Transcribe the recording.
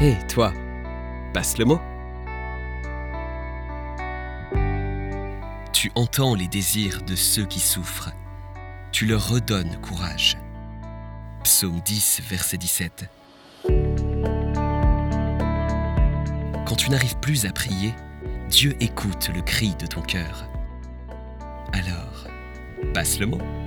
Hé, toi, passe le mot. Tu entends les désirs de ceux qui souffrent. Tu leur redonnes courage. Psaume 10, verset 17. Quand tu n'arrives plus à prier, Dieu écoute le cri de ton cœur. Alors, passe le mot.